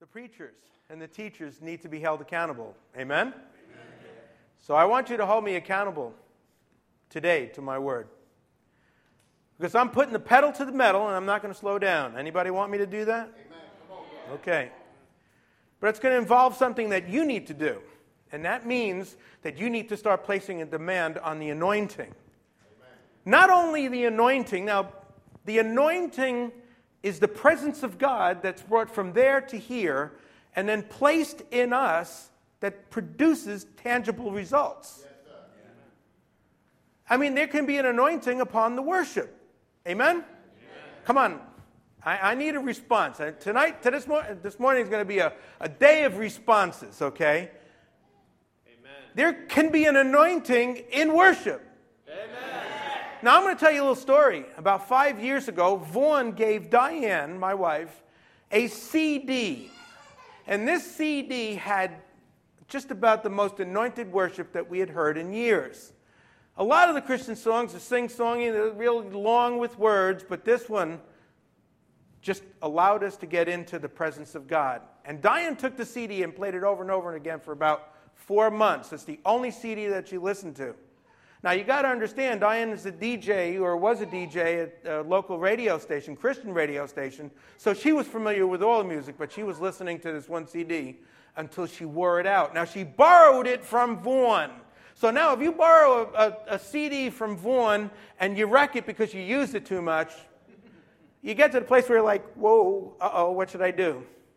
the preachers and the teachers need to be held accountable. Amen? Amen? So I want you to hold me accountable today to my word. Because I'm putting the pedal to the metal and I'm not going to slow down. Anybody want me to do that? Amen. Okay. But it's going to involve something that you need to do. And that means that you need to start placing a demand on the anointing. Amen. Not only the anointing. Now, the anointing is the presence of God that's brought from there to here and then placed in us that produces tangible results. Yes, sir. I mean, there can be an anointing upon the worship. Amen? Amen. Come on. I need a response. This morning is going to be a day of responses, okay? Amen. There can be an anointing in worship. Amen. Now, I'm going to tell you a little story. About 5 years ago, Vaughn gave Diane, my wife, a CD. And this CD had just about the most anointed worship that we had heard in years. A lot of the Christian songs are sing-songy, they're really long with words, but this one just allowed us to get into the presence of God. And Diane took the CD and played it over and over again for about 4 months. It's the only CD that she listened to. Now, you got to understand, Diane is a DJ, or was a DJ at a local radio station, Christian radio station, so she was familiar with all the music, but she was listening to this one CD until she wore it out. Now, she borrowed it from Vaughn. So now, if you borrow a CD from Vaughn and you wreck it because you used it too much, you get to the place where you're like, whoa, what should I do?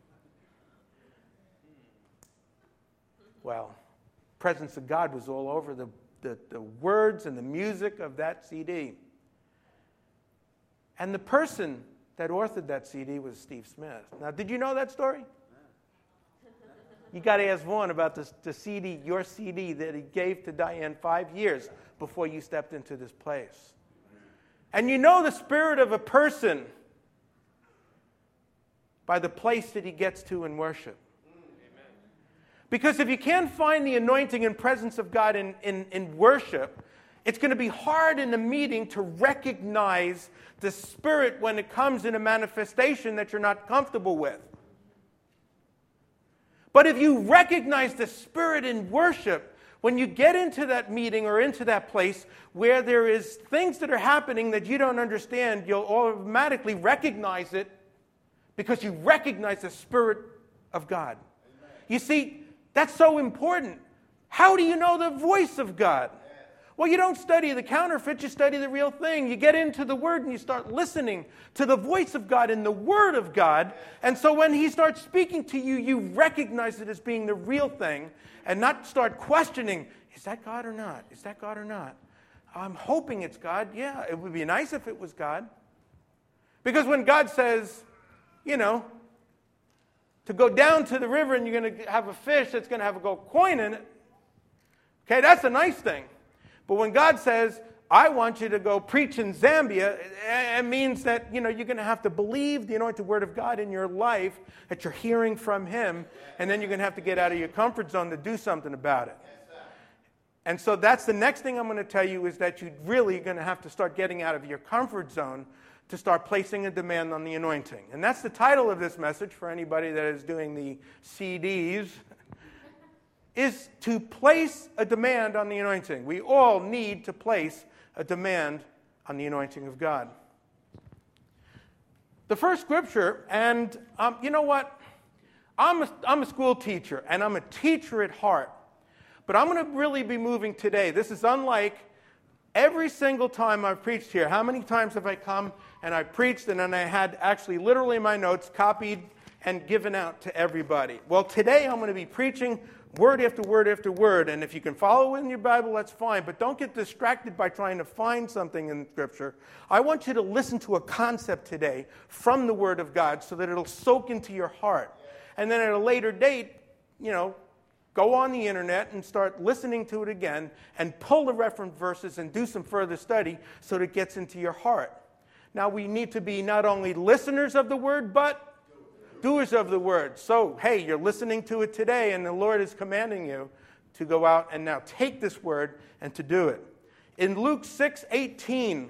Well, the presence of God was all over the words and the music of that CD. And the person that authored that CD was Steve Smith. Now, did you know that story? You got to ask Vaughn about the CD, your CD that he gave to Diane 5 years before you stepped into this place. And you know the spirit of a person by the place that he gets to in worship. Because if you can't find the anointing and presence of God in worship, it's going to be hard in the meeting to recognize the Spirit when it comes in a manifestation that you're not comfortable with. But if you recognize the Spirit in worship, when you get into that meeting or into that place where there is things that are happening that you don't understand, you'll automatically recognize it because you recognize the Spirit of God. Amen. You see, that's so important. How do you know the voice of God? Well, you don't study the counterfeit, you study the real thing. You get into the Word and you start listening to the voice of God in the Word of God. And so when He starts speaking to you, you recognize it as being the real thing and not start questioning, is that God or not? Is that God or not? I'm hoping it's God. Yeah, it would be nice if it was God. Because when God says, to go down to the river and you're going to have a fish that's going to have a gold coin in it, okay, that's a nice thing. But when God says, I want you to go preach in Zambia, it means that, you're going to have to believe the anointed word of God in your life, that you're hearing from Him, and then you're going to have to get out of your comfort zone to do something about it. And so that's the next thing I'm going to tell you is that you're really going to have to start getting out of your comfort zone to start placing a demand on the anointing. And that's the title of this message for anybody that is doing the CDs, is to place a demand on the anointing. We all need to place a demand on the anointing of God. The first scripture, and you know what? I'm a school teacher, and I'm a teacher at heart. But I'm going to really be moving today. This is unlike every single time I've preached here. How many times have I come and I preached and then I had actually literally my notes copied and given out to everybody? Well, today I'm going to be preaching word after word after word. And if you can follow in your Bible, that's fine. But don't get distracted by trying to find something in Scripture. I want you to listen to a concept today from the Word of God so that it'll soak into your heart. And then at a later date, go on the internet and start listening to it again and pull the reference verses and do some further study so that it gets into your heart. Now, we need to be not only listeners of the Word, but doers of the Word. So, hey, you're listening to it today, and the Lord is commanding you to go out and now take this Word and to do it. In Luke 6:18,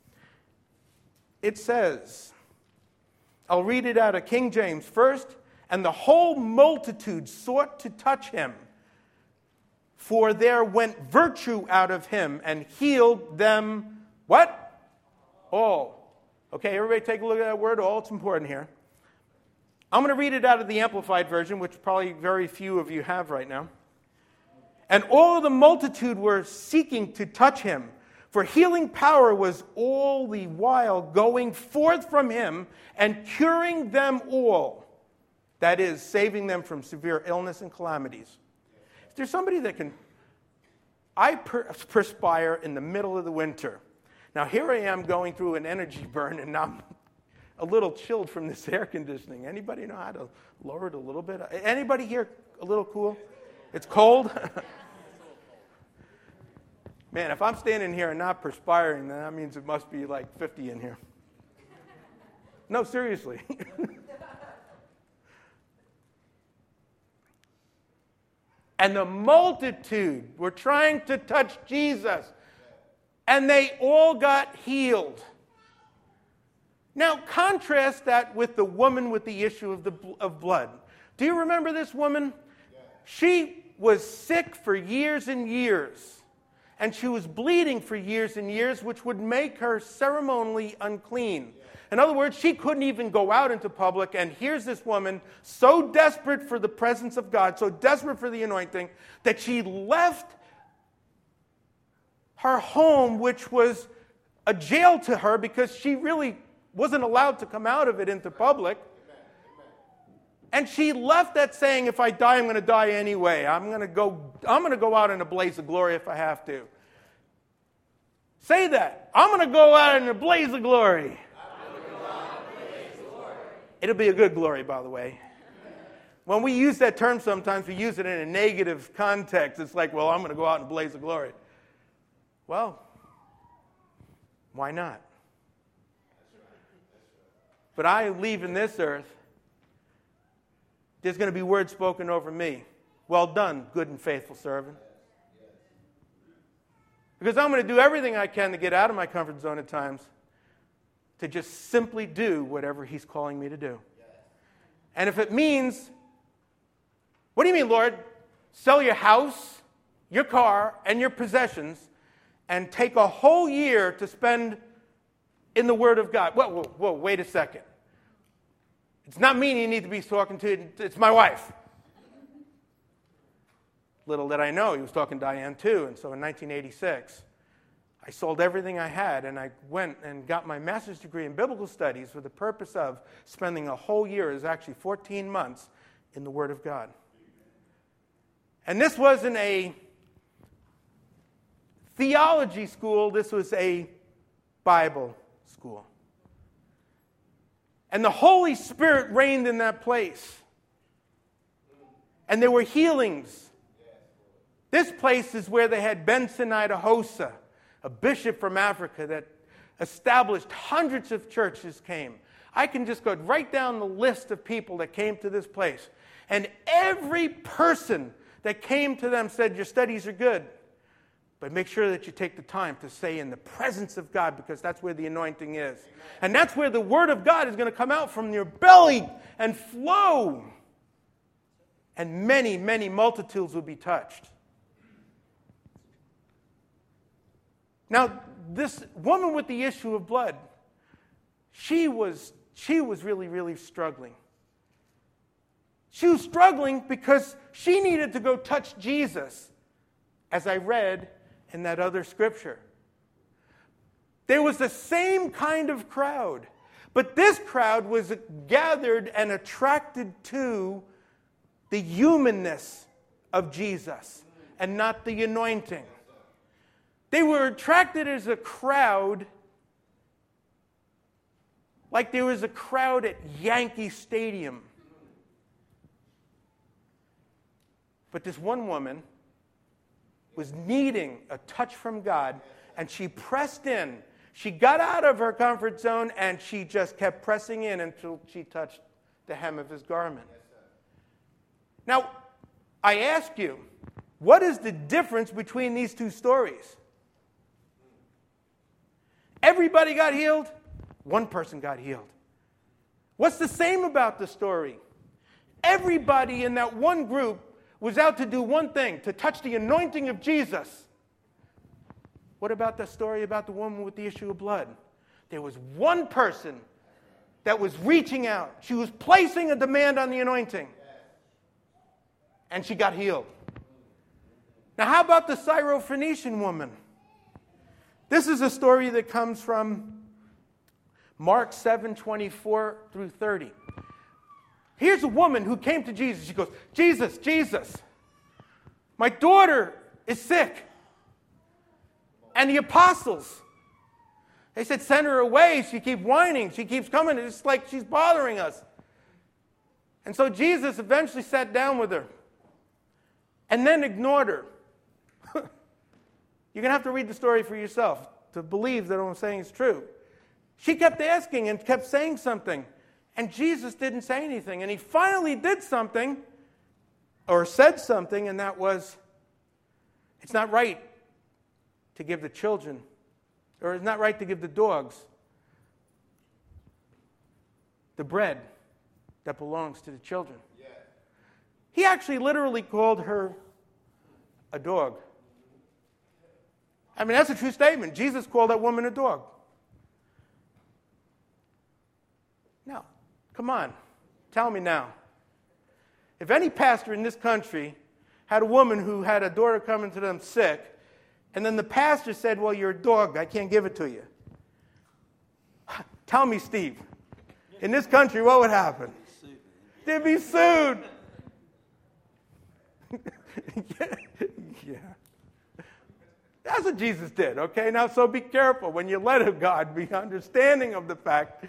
it says, I'll read it out of King James first, And the whole multitude sought to touch him, for there went virtue out of him and healed them, what? All. Okay, everybody take a look at that word, all. It's important here. I'm going to read it out of the Amplified Version, which probably very few of you have right now. And all of the multitude were seeking to touch him, for healing power was all the while going forth from him and curing them all. That is, saving them from severe illness and calamities. Is there somebody that can... I perspire in the middle of the winter. Now, here I am going through an energy burn, and I'm a little chilled from this air conditioning. Anybody know how to lower it a little bit? Anybody here a little cool? It's cold? Man, if I'm standing here and not perspiring, then that means it must be like 50 in here. No, seriously. And the multitude were trying to touch Jesus, and they all got healed. Now, contrast that with the woman with the issue of blood. Do you remember this woman? She was sick for years and years, and she was bleeding for years and years, which would make her ceremonially unclean. In other words, she couldn't even go out into public, and here's this woman so desperate for the presence of God, so desperate for the anointing, that she left her home, which was a jail to her because she really wasn't allowed to come out of it into public. And she left that saying, if I die, I'm going to die anyway. I'm going to go out in a blaze of glory if I have to. Say that. I'm going to go out in a blaze of glory. It'll be a good glory, by the way. When we use that term sometimes, we use it in a negative context. It's like, well, I'm going to go out in a blaze of glory. Well, why not? But I leaving this earth, there's going to be words spoken over me. Well done, good and faithful servant. Because I'm going to do everything I can to get out of my comfort zone at times, to just simply do whatever he's calling me to do. And if it means, what do you mean, Lord? Sell your house, your car, and your possessions, and take a whole year to spend in the Word of God. Whoa, wait a second. It's not me you need to be talking to, it's my wife. Little did I know, he was talking to Diane too. And so in 1986, I sold everything I had, and I went and got my master's degree in biblical studies for the purpose of spending a whole year, it was actually 14 months, in the Word of God. And this wasn't a theology school, this was a Bible school. And the Holy Spirit reigned in that place. And there were healings. This place is where they had Benson Idahosa, a bishop from Africa that established hundreds of churches came. I can just go right down the list of people that came to this place. And every person that came to them said, your studies are good, but make sure that you take the time to stay in the presence of God, because that's where the anointing is. And that's where the Word of God is going to come out from your belly and flow. And many, many multitudes will be touched. Now, this woman with the issue of blood, she was really, really struggling. She was struggling because she needed to go touch Jesus, as I read in that other scripture. There was the same kind of crowd, but this crowd was gathered and attracted to the humanness of Jesus and not the anointing. They were attracted as a crowd, like there was a crowd at Yankee Stadium. But this one woman was needing a touch from God, and she pressed in. She got out of her comfort zone, and she just kept pressing in until she touched the hem of his garment. Now, I ask you, what is the difference between these two stories? Everybody got healed. One person got healed. What's the same about the story? everybody in that one group was out to do one thing, to touch the anointing of Jesus. What about the story about the woman with the issue of blood? There was one person that was reaching out. She was placing a demand on the anointing. And she got healed. Now, how about the Syrophoenician woman? This is a story that comes from Mark 7:24 through 30. Here's a woman who came to Jesus. She goes, Jesus, Jesus, my daughter is sick. And the apostles, they said, send her away. She keeps whining. She keeps coming. It's like she's bothering us. And so Jesus eventually sat down with her and then ignored her. You're going to have to read the story for yourself to believe that what I'm saying is true. She kept asking and kept saying something. And Jesus didn't say anything. And he finally did something, or said something, and that was, it's not right to give the children, or it's not right to give the dogs the bread that belongs to the children. Yeah. He actually literally called her a dog. I mean, that's a true statement. Jesus called that woman a dog. Now, come on, tell me now. If any pastor in this country had a woman who had a daughter coming to them sick, and then the pastor said, well, you're a dog, I can't give it to you. Tell me, Steve, in this country, what would happen? They'd be sued. Yeah. That's what Jesus did, okay? Now, so be careful when you let a God be understanding of the fact.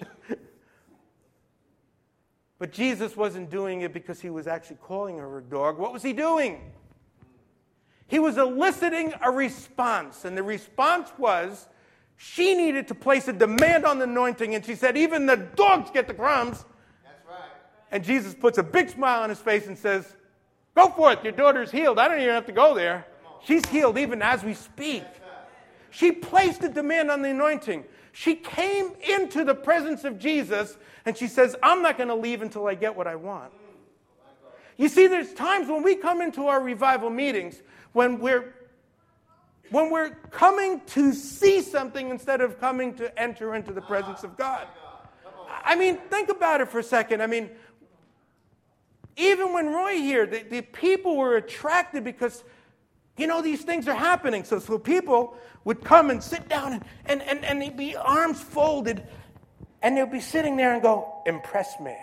But Jesus wasn't doing it because he was actually calling her a dog. What was he doing? He was eliciting a response. And the response was, she needed to place a demand on the anointing. And she said, even the dogs get the crumbs. That's right. And Jesus puts a big smile on his face and says, go for it. Your daughter's healed. I don't even have to go there. She's healed even as we speak. She placed a demand on the anointing. She came into the presence of Jesus and she says, I'm not going to leave until I get what I want. You see, there's times when we come into our revival meetings when we're coming to see something instead of coming to enter into the presence of God. I mean, think about it for a second. I mean, even when Roy here, the people were attracted because, you know, these things are happening. So people would come and sit down and they'd be arms folded and they'll be sitting there and go, impress me.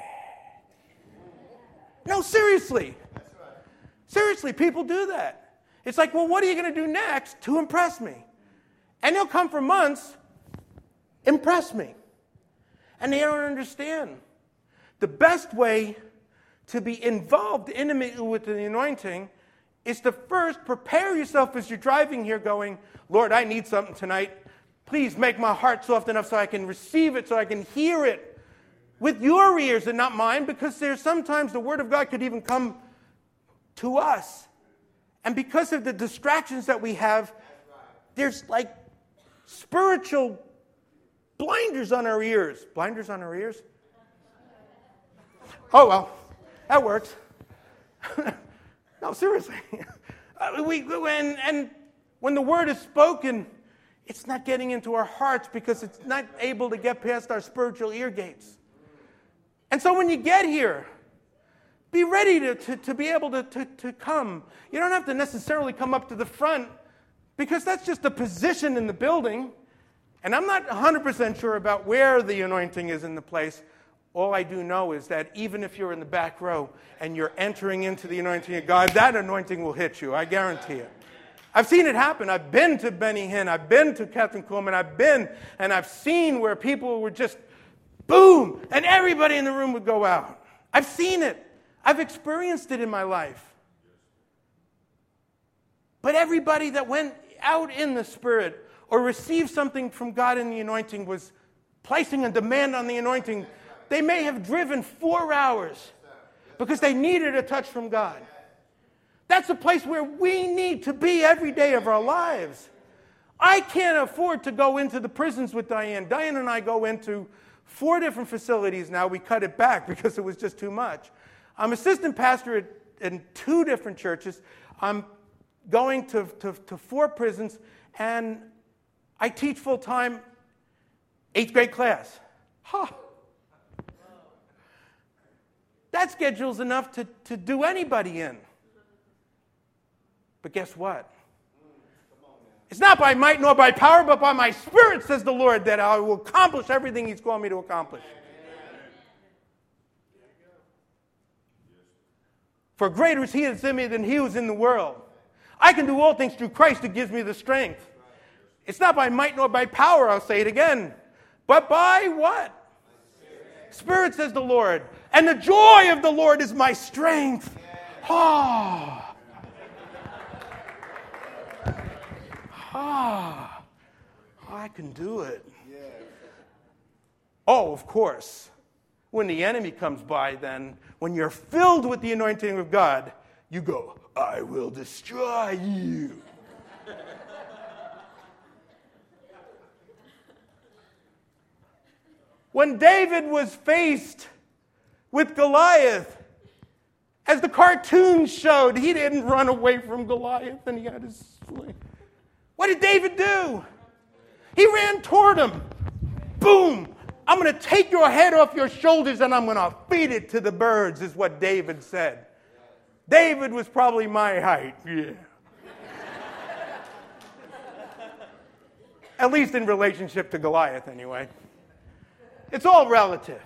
No, seriously. Seriously, people do that. It's like, well, what are you going to do next to impress me? And they'll come for months, impress me. And they don't understand. The best way to be involved intimately with the anointing is to first prepare yourself as you're driving here going, Lord, I need something tonight. Please make my heart soft enough so I can receive it, so I can hear it with your ears and not mine, because there's sometimes the Word of God could even come to us. And because of the distractions that we have, there's like spiritual blinders on our ears. Blinders on our ears? Oh, well, that works. No, seriously. And when the word is spoken, it's not getting into our hearts because it's not able to get past our spiritual ear gates. And so when you get here, be ready to be able to come. You don't have to necessarily come up to the front because that's just a position in the building. And I'm not 100% sure about where the anointing is in the place. All I do know is that even if you're in the back row and you're entering into the anointing of God, that anointing will hit you. I guarantee it. I've seen it happen. I've been to Benny Hinn. I've been to Catherine Coleman. I've been and I've seen where people were just boom, and everybody in the room would go out. I've seen it. I've experienced it in my life. But everybody that went out in the Spirit or received something from God in the anointing was placing a demand on the anointing. They may have driven 4 hours because they needed a touch from God. That's a place where we need to be every day of our lives. I can't afford to go into the prisons with Diane. Diane and I go into 4 different facilities now. We cut it back because it was just too much. I'm assistant pastor in 2 different churches. I'm going to 4 prisons, and I teach full-time 8th grade class. Huh. That schedule's enough to do anybody in. But guess what? It's not by might nor by power, but by my Spirit, says the Lord, that I will accomplish everything He's called me to accomplish. For greater is He that's in me than he who's in the world. I can do all things through Christ who gives me the strength. It's not by might nor by power, I'll say it again, but by what? Spirit, says the Lord. And the joy of the Lord is my strength. Ah. Ah. I can do it. Oh, of course. When the enemy comes by, then, when you're filled with the anointing of God, you go, I will destroy you. When David was faced with Goliath, as the cartoons showed, he didn't run away from Goliath and he had his sling. What did David do? He ran toward him. Boom! I'm going to take your head off your shoulders and I'm going to feed it to the birds, is what David said. David was probably my height. Yeah. At least in relationship to Goliath, anyway. It's all relative.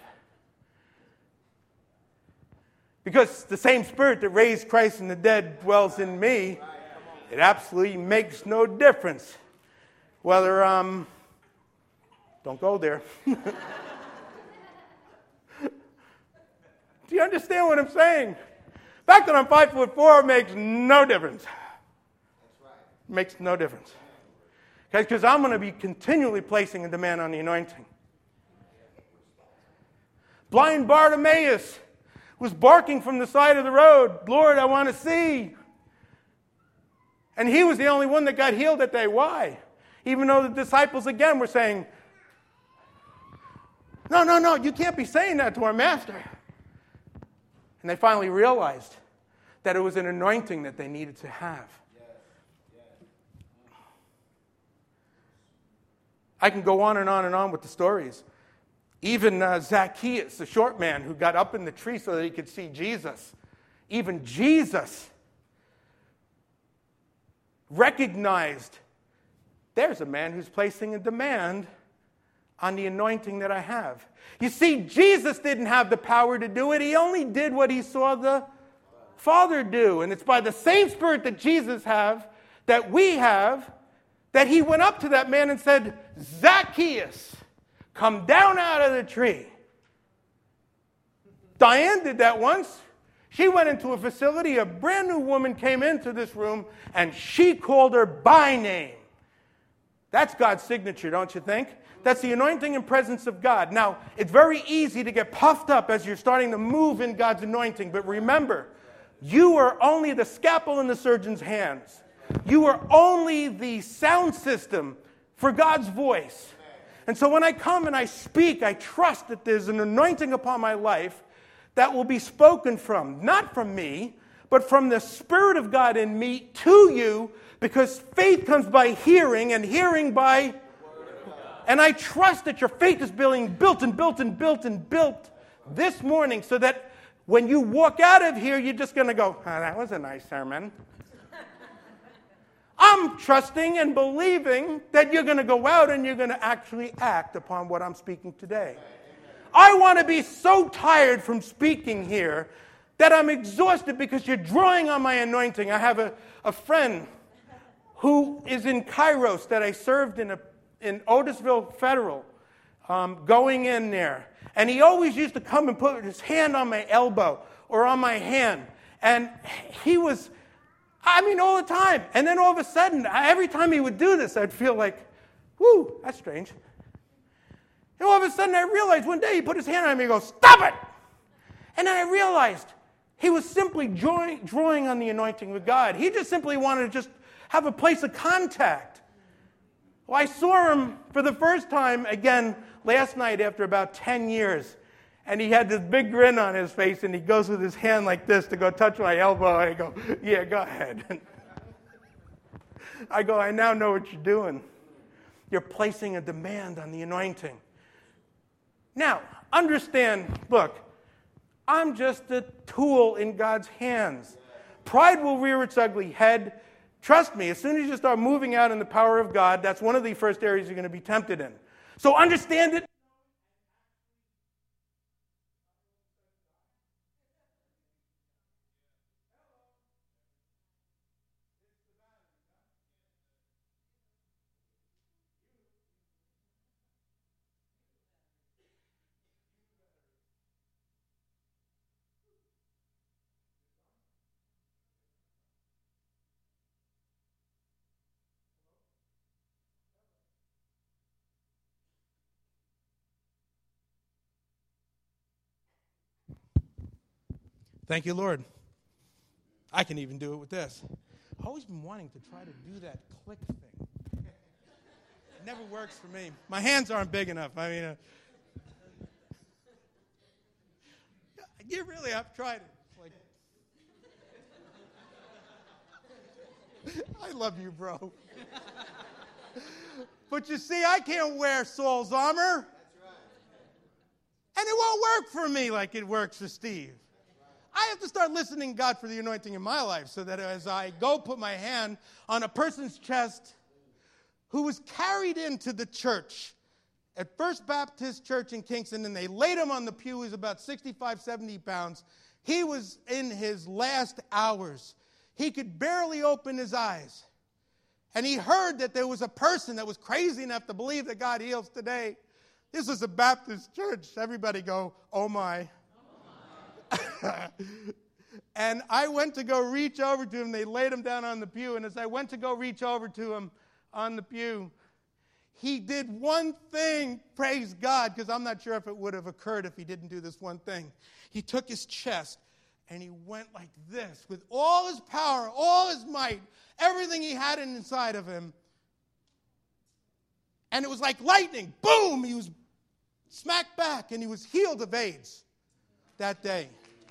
Because the same Spirit that raised Christ from the dead dwells in me, it absolutely makes no difference whether don't go there. Do you understand what I'm saying? The fact that I'm 5'4" makes no difference. Makes no difference. Because I'm going to be continually placing a demand on the anointing. Blind Bartimaeus was barking from the side of the road, Lord, I want to see. And he was the only one that got healed that day. Why? Even though the disciples again were saying, no, you can't be saying that to our master. And they finally realized that it was an anointing that they needed to have. I can go on and on and on with the stories. Even Zacchaeus, the short man who got up in the tree so that he could see Jesus. Even Jesus recognized there's a man who's placing a demand on the anointing that I have. You see, Jesus didn't have the power to do it. He only did what he saw the Father do. And it's by the same Spirit that Jesus have, that we have, that he went up to that man and said, Zacchaeus, come down out of the tree. Diane did that once. She went into a facility. A brand new woman came into this room, and she called her by name. That's God's signature, don't you think? That's the anointing and presence of God. Now, it's very easy to get puffed up as you're starting to move in God's anointing. But remember, you are only the scalpel in the surgeon's hands. You are only the sound system for God's voice. And so when I come and I speak, I trust that there's an anointing upon my life that will be spoken from, not from me, but from the Spirit of God in me to you, because faith comes by hearing, and hearing by... And I trust that your faith is being built and built and built and built this morning, so that when you walk out of here, you're just going to go, that was a nice sermon. I'm trusting and believing that you're going to go out and you're going to actually act upon what I'm speaking today. I want to be so tired from speaking here that I'm exhausted because you're drawing on my anointing. I have a friend who is in Kairos that I served in Otisville Federal, going in there. And he always used to come and put his hand on my elbow or on my hand. And he was... all the time. And then all of a sudden, every time he would do this, I'd feel like, whoo, that's strange. And all of a sudden, I realized one day he put his hand on me and goes, stop it! And then I realized he was simply drawing on the anointing of God. He just simply wanted to just have a place of contact. Well, I saw him for the first time again last night after about 10 years. And he had this big grin on his face, and he goes with his hand like this to go touch my elbow. And I go, yeah, go ahead. I go, I now know what you're doing. You're placing a demand on the anointing. Now, understand, look, I'm just a tool in God's hands. Pride will rear its ugly head. Trust me, as soon as you start moving out in the power of God, that's one of the first areas you're going to be tempted in. So understand it. Thank you, Lord. I can even do it with this. I've always been wanting to try to do that click thing. It never works for me. My hands aren't big enough. I mean, you really have tried it. It's like, I love you, bro. But you see, I can't wear Saul's armor. And it won't work for me like it works for Steve. I have to start listening to God for the anointing in my life so that as I go put my hand on a person's chest who was carried into the church at First Baptist Church in Kingston, and they laid him on the pew. He was about 65, 70 pounds. He was in his last hours. He could barely open his eyes. And he heard that there was a person that was crazy enough to believe that God heals today. This was a Baptist church. Everybody go, oh my. And I went to go reach over to him. They laid him down on the pew. And as I went to go reach over to him on the pew, he did one thing, praise God, because I'm not sure if it would have occurred if he didn't do this one thing. He took his chest and he went like this with all his power, all his might, everything he had inside of him. And it was like lightning. Boom! He was smacked back and he was healed of AIDS that day.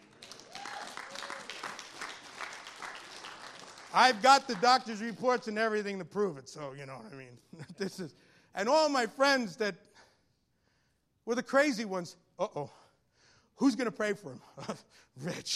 I've got the doctor's reports and everything to prove it, so you know what I mean. And all my friends that were the crazy ones, who's going to pray for him? Rich.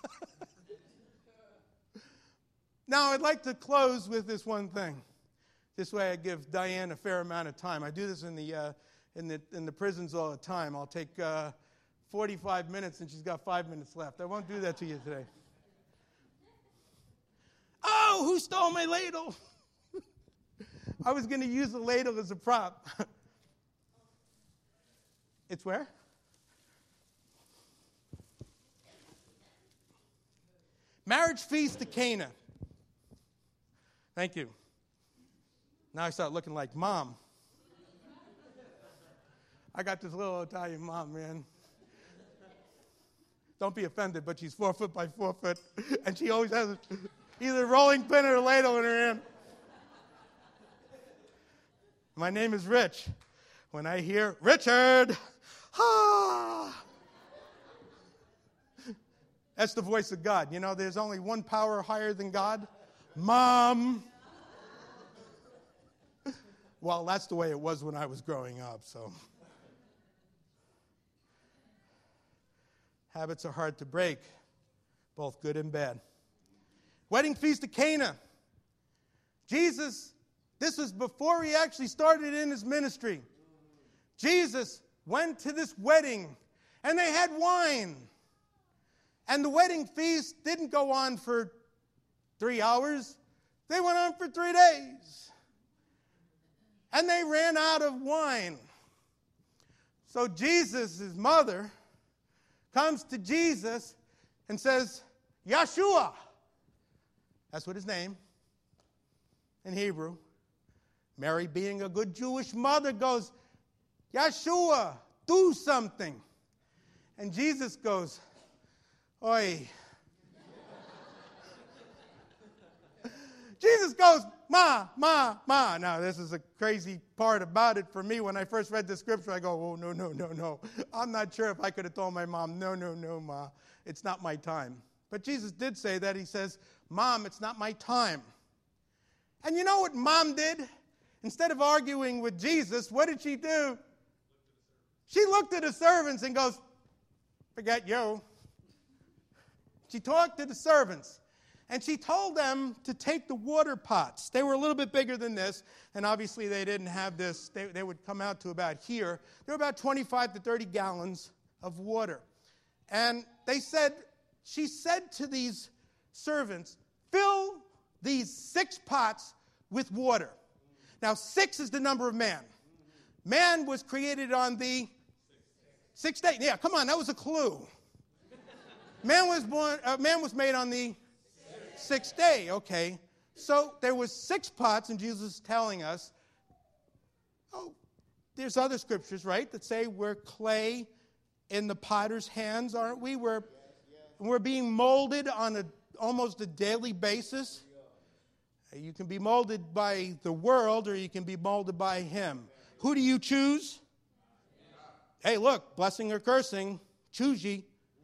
Now, I'd like to close with this one thing. This way I give Diane a fair amount of time. I do this in the prisons all the time. I'll take 45 minutes and she's got 5 minutes left. I won't do that to you today. Oh, who stole my ladle? I was going to use the ladle as a prop. It's where? Marriage feast to Cana. Thank you. Now I start looking like Mom. I got this little Italian mom, man. Don't be offended, but she's 4 foot by 4 foot, and she always has either a rolling pin or a ladle in her hand. My name is Rich. When I hear Richard, that's the voice of God. You know, there's only one power higher than God. Mom. Well, that's the way it was when I was growing up, so. Habits are hard to break, both good and bad. Wedding feast of Cana. Jesus, this was before he actually started in his ministry. Jesus went to this wedding, and they had wine. And the wedding feast didn't go on for 3 hours. They went on for 3 days. And they ran out of wine. So Jesus, his mother, comes to Jesus and says, Yeshua. That's what his name in Hebrew. Mary, being a good Jewish mother, goes, Yeshua, do something. And Jesus goes, Oi. Jesus goes, Ma. Now, this is a crazy part about it for me. When I first read the scripture, I go, oh, no. I'm not sure if I could have told my mom, no, Ma. It's not my time. But Jesus did say that. He says, Mom, it's not my time. And you know what Mom did? Instead of arguing with Jesus, what did she do? She looked at the servants and goes, forget you. She talked to the servants. And she told them to take the water pots. They were a little bit bigger than this, and obviously they didn't have this. They would come out to about here. They were about 25 to 30 gallons of water. And she said to these servants, fill these 6 pots with water. Now, 6 is the number of man. Man was created on the 6th day. Yeah, come on, that was a clue. Man was made on the 6th day, okay. So there was 6 pots, and Jesus is telling us, there's other scriptures, right, that say we're clay in the potter's hands, aren't we? We're being molded on almost a daily basis. You can be molded by the world, or you can be molded by him. Who do you choose? Hey, look, blessing or cursing, choose ye.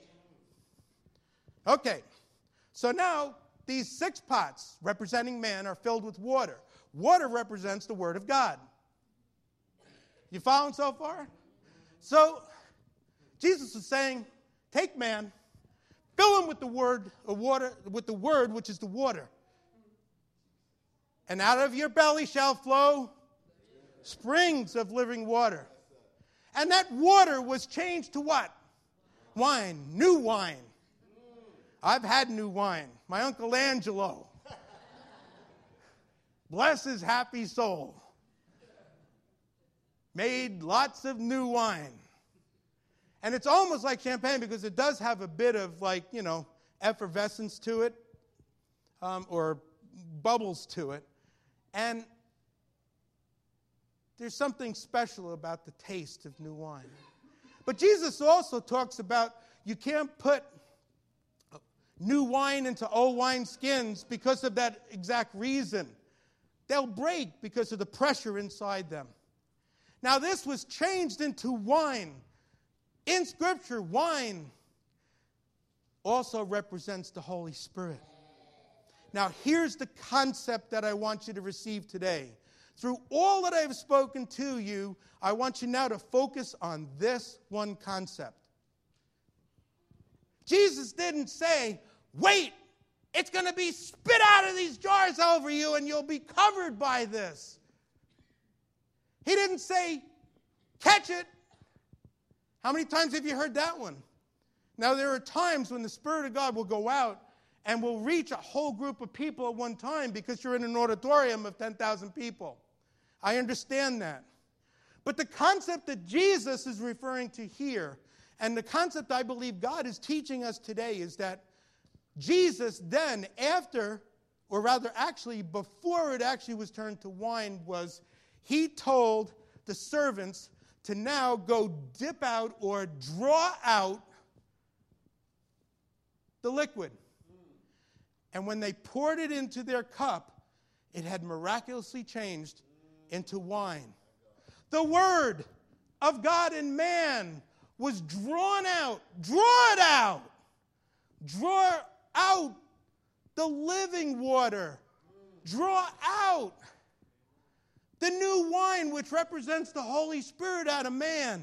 Okay, so now these 6 pots representing man are filled with water. Water represents the Word of God. You following so far? So Jesus is saying, take man, fill him with the Word, which is the water. And out of your belly shall flow springs of living water. And that water was changed to what? Wine, new wine. I've had new wine. My Uncle Angelo. Bless his happy soul. Made lots of new wine. And it's almost like champagne because it does have a bit of effervescence to it, or bubbles to it. And there's something special about the taste of new wine. But Jesus also talks about you can't put new wine into old wine skins because of that exact reason. They'll break because of the pressure inside them. Now, this was changed into wine. In Scripture, wine also represents the Holy Spirit. Now, here's the concept that I want you to receive today. Through all that I have spoken to you, I want you now to focus on this one concept. Jesus didn't say, wait, it's going to be spit out of these jars over you and you'll be covered by this. He didn't say, catch it. How many times have you heard that one? Now, there are times when the Spirit of God will go out and will reach a whole group of people at one time because you're in an auditorium of 10,000 people. I understand that. But the concept that Jesus is referring to here, and the concept I believe God is teaching us today, is that Jesus then, before it actually was turned to wine, he told the servants to now go dip out or draw out the liquid. And when they poured it into their cup, it had miraculously changed into wine. The Word of God in man was drawn out. Draw it out. Draw out the living water. Draw out the new wine, which represents the Holy Spirit, out of man.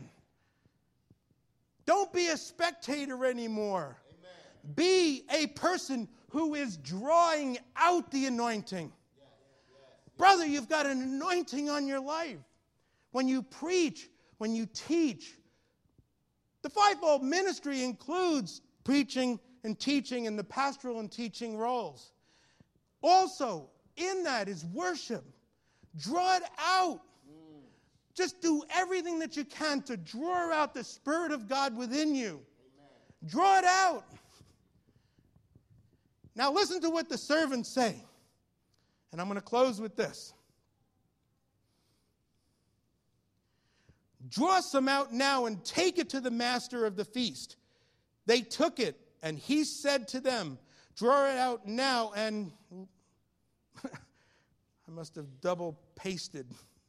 Don't be a spectator anymore. Amen. Be a person who is drawing out the anointing. Yes. Brother, you've got an anointing on your life. When you preach, when you teach. The fivefold ministry includes preaching and teaching and the pastoral and teaching roles. Also, in that is worship. Draw it out. Just do everything that you can to draw out the Spirit of God within you. Amen. Draw it out. Now listen to what the servants say. And I'm going to close with this. Draw some out now and take it to the master of the feast. They took it, and he said to them, draw it out now and... I must have double pasted.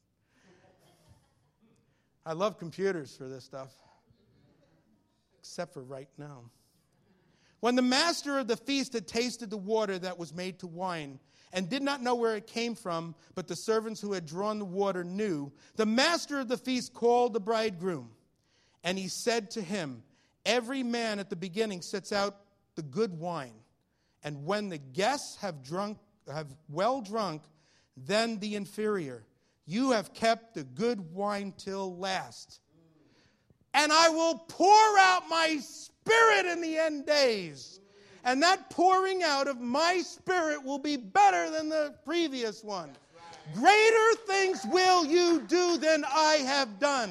I love computers for this stuff, except for right now. When the master of the feast had tasted the water that was made to wine, and did not know where it came from, but the servants who had drawn the water knew, the master of the feast called the bridegroom, and he said to him, every man at the beginning sets out the good wine, and when the guests have well drunk, then the inferior. You have kept the good wine till last. And I will pour out my Spirit in the end days. And that pouring out of my Spirit will be better than the previous one. Greater things will you do than I have done.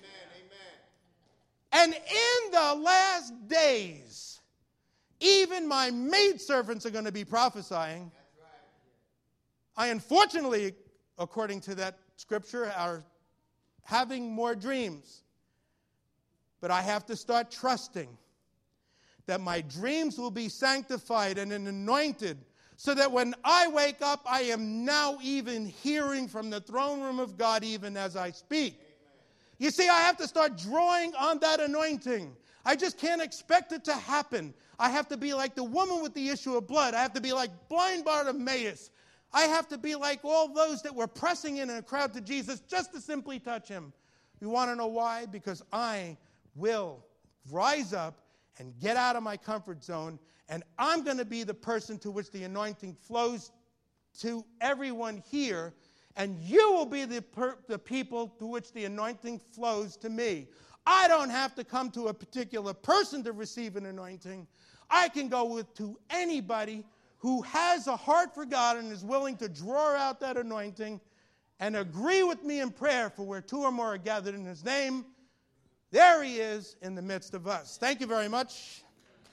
And in the last days, even my maidservants are going to be prophesying. I unfortunately, according to that scripture, are having more dreams. But I have to start trusting that my dreams will be sanctified and anointed, so that when I wake up, I am now even hearing from the throne room of God even as I speak. Amen. You see, I have to start drawing on that anointing. I just can't expect it to happen. I have to be like the woman with the issue of blood. I have to be like blind Bartimaeus. I have to be like all those that were pressing in a crowd to Jesus just to simply touch him. You want to know why? Because I will rise up and get out of my comfort zone, and I'm going to be the person to which the anointing flows to everyone here, and you will be the people to which the anointing flows to me. I don't have to come to a particular person to receive an anointing. I can go to anybody who has a heart for God and is willing to draw out that anointing and agree with me in prayer, for where two or more are gathered in his name, there he is in the midst of us. Thank you very much.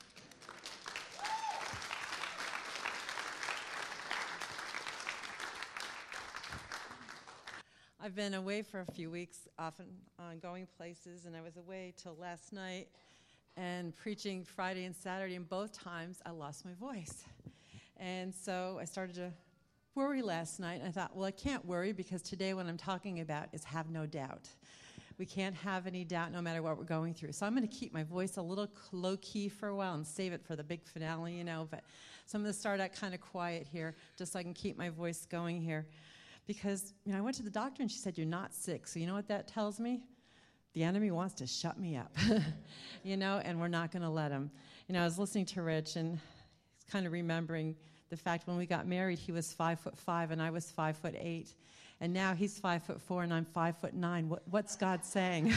I've been away for a few weeks, often going places, and I was away till last night and preaching Friday and Saturday, and both times I lost my voice. And so I started to worry last night, and I thought, well, I can't worry, because today what I'm talking about is have no doubt. We can't have any doubt no matter what we're going through. So I'm going to keep my voice a little low-key for a while and save it for the big finale, but so I'm going to start out kind of quiet here, just so I can keep my voice going here. Because I went to the doctor and she said, you're not sick. So you know what that tells me? The enemy wants to shut me up, and we're not going to let him. I was listening to Rich and kind of remembering the fact when we got married, he was 5'5" and I was 5'8". And now he's 5'4" and I'm 5'9". What's God saying?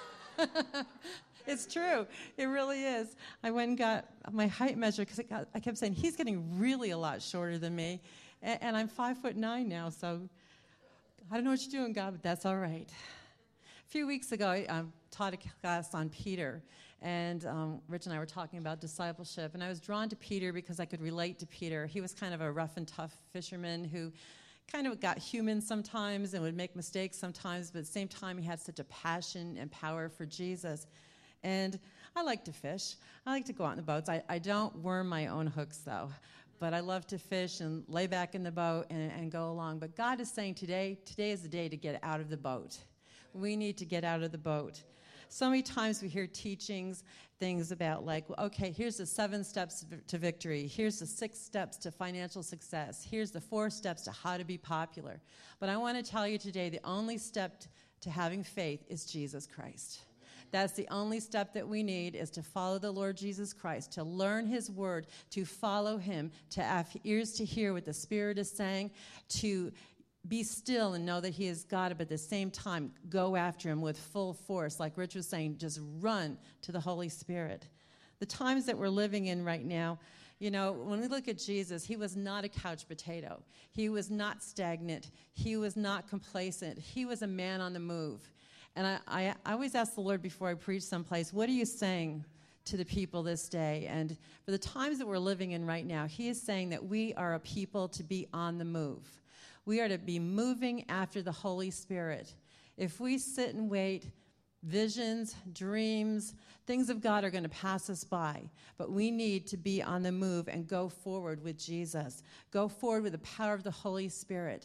It's true. It really is. I went and got my height measure because I kept saying, he's getting really a lot shorter than me. And I'm 5'9" now, so I don't know what you're doing, God, but that's all right. A few weeks ago, I taught a class on Peter, and Rich and I were talking about discipleship, and I was drawn to Peter because I could relate to Peter. He was kind of a rough and tough fisherman who kind of got human sometimes and would make mistakes sometimes, but at the same time, he had such a passion and power for Jesus. And I like to fish. I like to go out in the boats. I don't worm my own hooks, though. But I love to fish and lay back in the boat and go along. But God is saying today is the day to get out of the boat. We need to get out of the boat. So many times we hear teachings, things about okay, here's the 7 steps to victory. Here's the 6 steps to financial success. Here's the 4 steps to how to be popular. But I want to tell you today, the only step to having faith is Jesus Christ. That's the only step that we need, is to follow the Lord Jesus Christ, to learn his word, to follow him, to have ears to hear what the Spirit is saying, to be still and know that he is God, but at the same time, go after him with full force. Like Rich was saying, just run to the Holy Spirit. The times that we're living in right now, when we look at Jesus, he was not a couch potato. He was not stagnant. He was not complacent. He was a man on the move. And I always ask the Lord before I preach someplace, what are you saying to the people this day? And for the times that we're living in right now, he is saying that we are a people to be on the move. We are to be moving after the Holy Spirit. If we sit and wait, visions, dreams, things of God are going to pass us by. But we need to be on the move and go forward with Jesus. Go forward with the power of the Holy Spirit.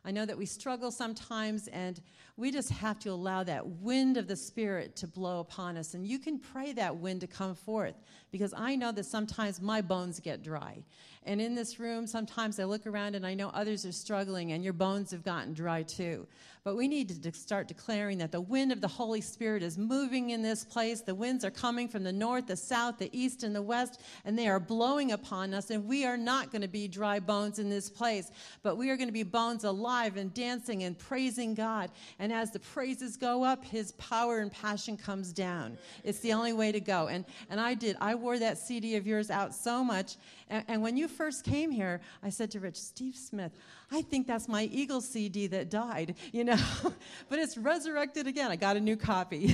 I know that we struggle sometimes, and we just have to allow that wind of the Spirit to blow upon us. And you can pray that wind to come forth, because I know that sometimes my bones get dry. And in this room, sometimes I look around and I know others are struggling, and your bones have gotten dry too. But we need to start declaring that the wind of the Holy Spirit is moving in this place. The winds are coming from the north, the south, the east, and the west, and they are blowing upon us. And we are not going to be dry bones in this place, but we are going to be bones alive and dancing and praising God. And as the praises go up, his power and passion comes down. It's the only way to go. And I wore that CD of yours out so much. And when you first came here, I said to Rich, Steve Smith, I think that's my Eagles CD that died, but it's resurrected again. I got a new copy,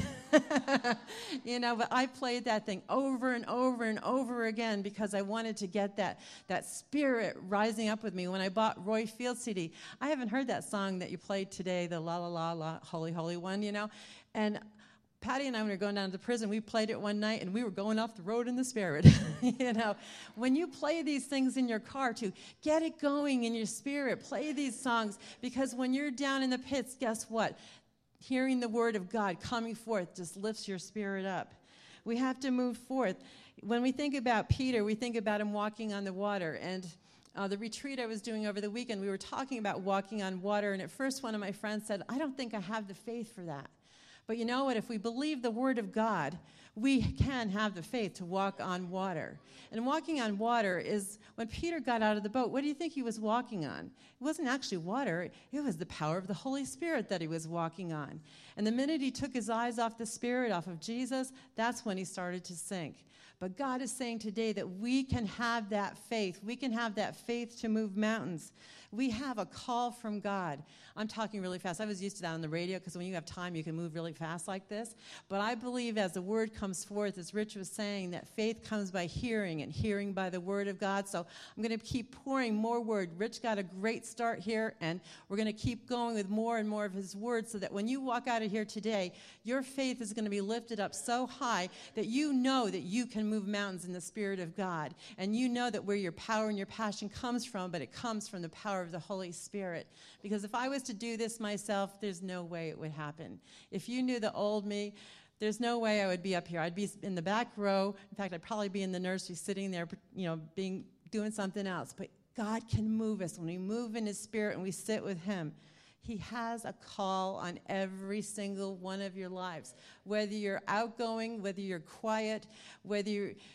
but I played that thing over and over and over again because I wanted to get that spirit rising up with me. When I bought Roy Field CD, I haven't heard that song that you played today, the La La La La Holy Holy one, and Patty and I, when we were going down to the prison, we played it one night, and we were going off the road in the Spirit. When you play these things in your car, to get it going in your spirit, play these songs, because when you're down in the pits, guess what? Hearing the word of God coming forth just lifts your spirit up. We have to move forth. When we think about Peter, we think about him walking on the water, and the retreat I was doing over the weekend, we were talking about walking on water, and at first one of my friends said, I don't think I have the faith for that. But you know what? If we believe the word of God, we can have the faith to walk on water. And walking on water is, when Peter got out of the boat, what do you think he was walking on? It wasn't actually water. It was the power of the Holy Spirit that he was walking on. And the minute he took his eyes off the Spirit, off of Jesus, that's when he started to sink. But God is saying today that we can have that faith. We can have that faith to move mountains. We have a call from God. I'm talking really fast. I was used to that on the radio, because when you have time, you can move really fast like this. But I believe as the word comes forth, as Rich was saying, that faith comes by hearing, and hearing by the word of God. So I'm going to keep pouring more word. Rich got a great start here, and we're going to keep going with more and more of his word, so that when you walk out of here today, your faith is going to be lifted up so high that you know that you can move mountains in the Spirit of God. And you know that where your power and your passion comes from, but it comes from the power of the Holy Spirit. Because if I was to do this myself, there's no way it would happen. If you knew the old me, there's no way I would be up here. I'd be in the back row. In fact, I'd probably be in the nursery sitting there, doing something else. But God can move us when we move in his Spirit and we sit with him. He has a call on every single one of your lives. Whether you're outgoing, whether you're quiet, whether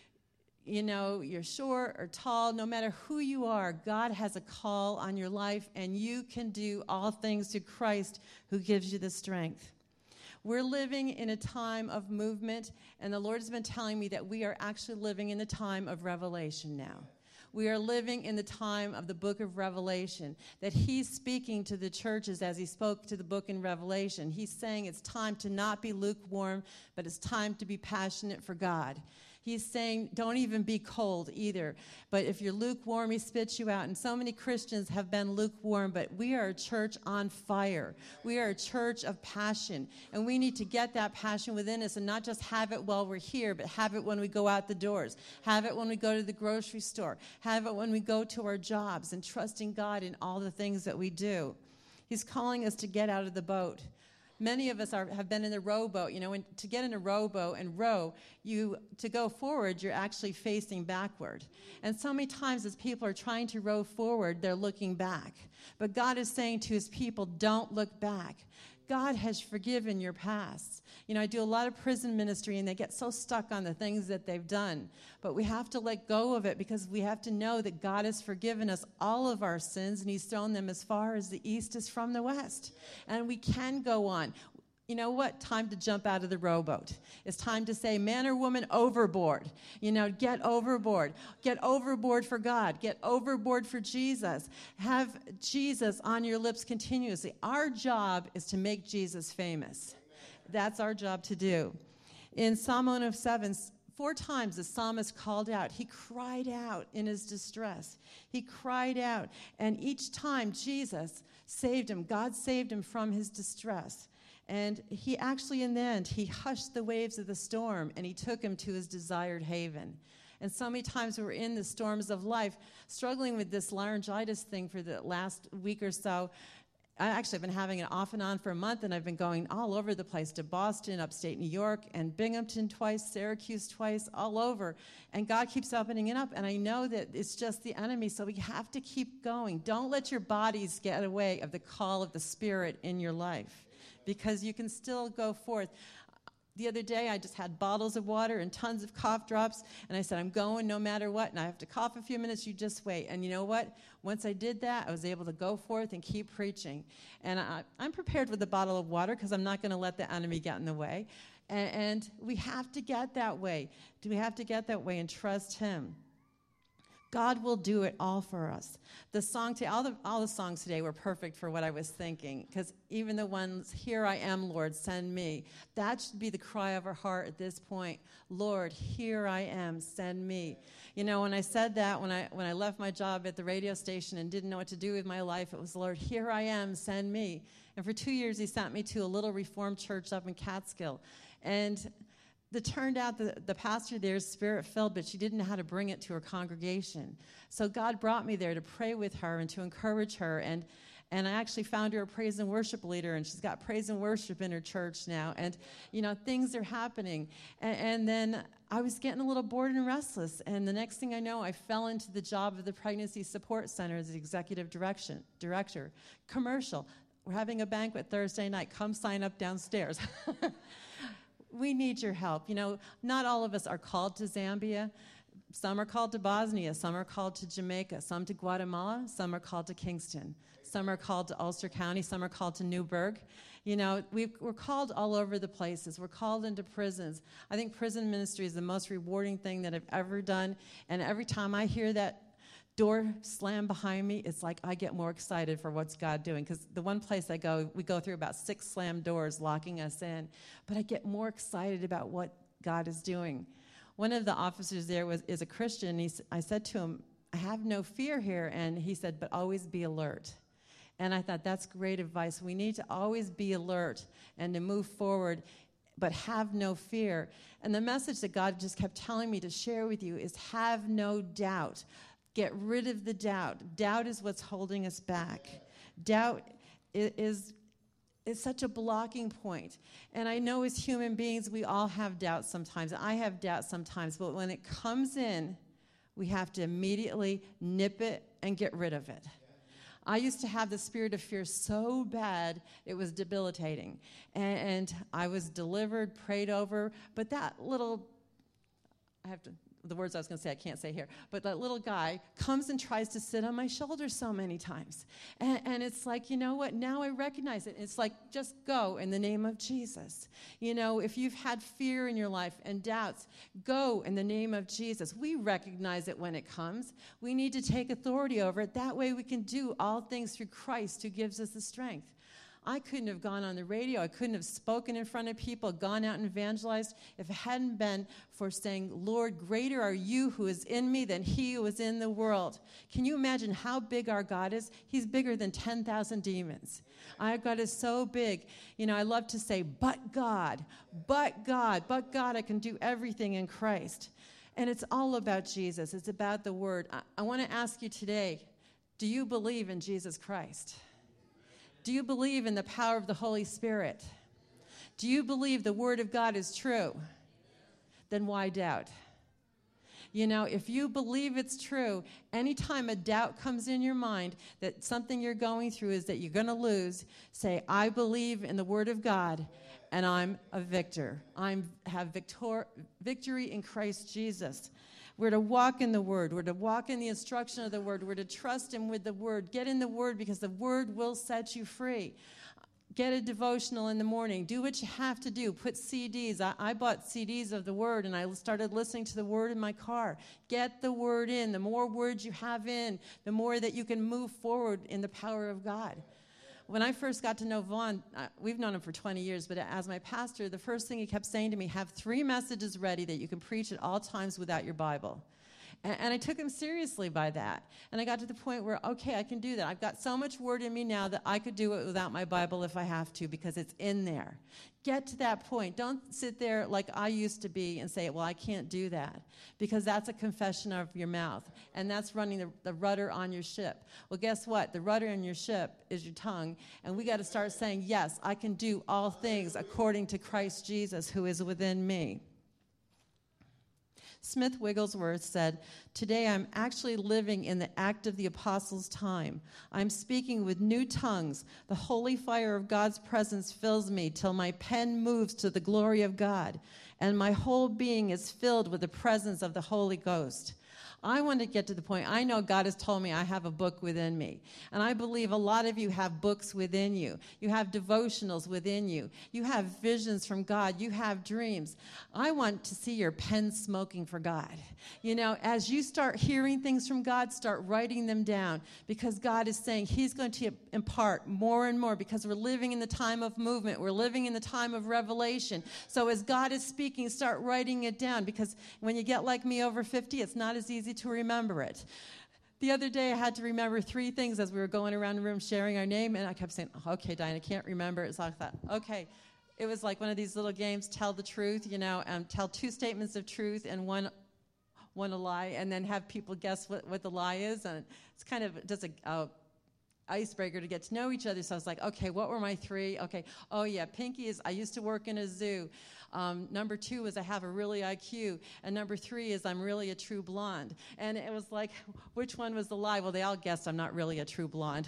you're short or tall, no matter who you are, God has a call on your life, and you can do all things through Christ who gives you the strength. We're living in a time of movement, and the Lord has been telling me that we are actually living in the time of revelation now. We are living in the time of the book of Revelation, that he's speaking to the churches as he spoke to the book in Revelation. He's saying it's time to not be lukewarm, but it's time to be passionate for God. He's saying, don't even be cold either. But if you're lukewarm, he spits you out. And so many Christians have been lukewarm, but we are a church on fire. We are a church of passion. And we need to get that passion within us and not just have it while we're here, but have it when we go out the doors. Have it when we go to the grocery store. Have it when we go to our jobs, and trusting God in all the things that we do. He's calling us to get out of the boat. Many of us have been in a rowboat. To get in a rowboat and row, to go forward, you're actually facing backward. And so many times as people are trying to row forward, they're looking back. But God is saying to his people, don't look back. God has forgiven your past. I do a lot of prison ministry, and they get so stuck on the things that they've done. But we have to let go of it, because we have to know that God has forgiven us all of our sins, and he's thrown them as far as the east is from the west. And we can go on. You know what? Time to jump out of the rowboat. It's time to say, man or woman, overboard. Get overboard. Get overboard for God. Get overboard for Jesus. Have Jesus on your lips continuously. Our job is to make Jesus famous. That's our job to do. In Psalm 107, 4 times the psalmist called out. He cried out in his distress. He cried out. And each time Jesus saved him. God saved him from his distress. And he actually, in the end, he hushed the waves of the storm, and he took him to his desired haven. And so many times we're in the storms of life, struggling with this laryngitis thing for the last week or so. I've been having it off and on for a month, and I've been going all over the place, to Boston, upstate New York, and Binghamton twice, Syracuse twice, all over. And God keeps opening it up, and I know that it's just the enemy, so we have to keep going. Don't let your bodies get away of the call of the Spirit in your life, because you can still go forth. The other day, I just had bottles of water and tons of cough drops, and I said, I'm going no matter what, and I have to cough a few minutes, you just wait. And you know what? Once I did that, I was able to go forth and keep preaching. And I'm prepared with a bottle of water, because I'm not going to let the enemy get in the way. And we have to get that way. We have to get that way and trust him. God will do it all for us. All the songs today were perfect for what I was thinking, because even the ones, here I am, Lord, send me. That should be the cry of our heart at this point. Lord, here I am, send me. You know, when I said that, when I left my job at the radio station and didn't know what to do with my life, it was, Lord, here I am, send me. And for 2 years, he sent me to a little Reformed church up in Catskill. And it turned out the pastor there is Spirit-filled, but she didn't know how to bring it to her congregation. So God brought me there to pray with her and to encourage her. And I actually found her a praise and worship leader, and she's got praise and worship in her church now. And, you know, things are happening. And then I was getting a little bored and restless. And the next thing I know, I fell into the job of the Pregnancy Support Center as the executive director. Commercial. We're having a banquet Thursday night. Come sign up downstairs. We need your help. You know, not all of us are called to Zambia. Some are called to Bosnia. Some are called to Jamaica. Some to Guatemala. Some are called to Kingston. Some are called to Ulster County. Some are called to Newburgh. You know, we're called all over the places. We're called into prisons. I think prison ministry is the most rewarding thing that I've ever done. And every time I hear that door slam behind me, it's like I get more excited for what's God doing, because the one place I go, we go through about 6 slam doors locking us in, but I get more excited about what God is doing. One of the officers there is a Christian. I said to him, I have no fear here, and he said, but always be alert. And I thought, that's great advice. We need to always be alert and to move forward, but have no fear. And the message that God just kept telling me to share with you is have no doubt. Get rid of the doubt. Doubt is what's holding us back. Doubt is such a blocking point. And I know as human beings, we all have doubts sometimes. I have doubts sometimes. But when it comes in, we have to immediately nip it and get rid of it. I used to have the spirit of fear so bad, it was debilitating. And I was delivered, prayed over. But that little, the words I was going to say I can't say here, but that little guy comes and tries to sit on my shoulder so many times. And it's like, you know what, now I recognize it. It's like, just go in the name of Jesus. You know, if you've had fear in your life and doubts, go in the name of Jesus. We recognize it when it comes. We need to take authority over it. That way we can do all things through Christ who gives us the strength. I couldn't have gone on the radio. I couldn't have spoken in front of people, gone out and evangelized if it hadn't been for saying, Lord, greater are you who is in me than he who is in the world. Can you imagine how big our God is? He's bigger than 10,000 demons. Our God is so big. You know, I love to say, but God, I can do everything in Christ. And it's all about Jesus. It's about the Word. I want to ask you today, do you believe in Jesus Christ? Do you believe in the power of the Holy Spirit? Do you believe the Word of God is true? Then why doubt? You know, if you believe it's true, anytime a doubt comes in your mind that something you're going through is that you're going to lose, say, I believe in the Word of God, and I'm a victor. I have victory in Christ Jesus. We're to walk in the Word. We're to walk in the instruction of the Word. We're to trust Him with the Word. Get in the Word because the Word will set you free. Get a devotional in the morning. Do what you have to do. Put CDs. I bought CDs of the Word, and I started listening to the Word in my car. Get the Word in. The more words you have in, the more that you can move forward in the power of God. When I first got to know Vaughn, we've known him for 20 years, but as my pastor, the first thing he kept saying to me, have 3 messages ready that you can preach at all times without your Bible. And I took him seriously by that. And I got to the point where, okay, I can do that. I've got so much word in me now that I could do it without my Bible if I have to, because it's in there. Get to that point. Don't sit there like I used to be and say, well, I can't do that, because that's a confession of your mouth, and that's running the rudder on your ship. Well, guess what? The rudder in your ship is your tongue, and we got to start saying, yes, I can do all things according to Christ Jesus who is within me. Smith Wigglesworth said, today I'm actually living in the act of the apostles' time. I'm speaking with new tongues. The holy fire of God's presence fills me till my pen moves to the glory of God, and my whole being is filled with the presence of the Holy Ghost. I want to get to the point. I know God has told me I have a book within me. And I believe a lot of you have books within you. You have devotionals within you. You have visions from God. You have dreams. I want to see your pen smoking for God. You know, as you start hearing things from God, start writing them down, because God is saying he's going to impart more and more, because we're living in the time of movement. We're living in the time of revelation. So as God is speaking, start writing it down, because when you get like me over 50, it's not as easy to remember it. The other day I had to remember 3 things as we were going around the room sharing our name, and I kept saying, okay, Diane, I can't remember it. So I thought, okay. It was like one of these little games, tell the truth, you know, tell 2 statements of truth and one a lie, and then have people guess what the lie is. And it's kind of just a icebreaker to get to know each other. So I was like, okay, what were my 3? Okay, oh yeah, Pinky is, I used to work in a zoo. Number 2 is I have a really IQ. And number 3 is I'm really a true blonde. And it was like, which one was the lie? Well, they all guessed I'm not really a true blonde.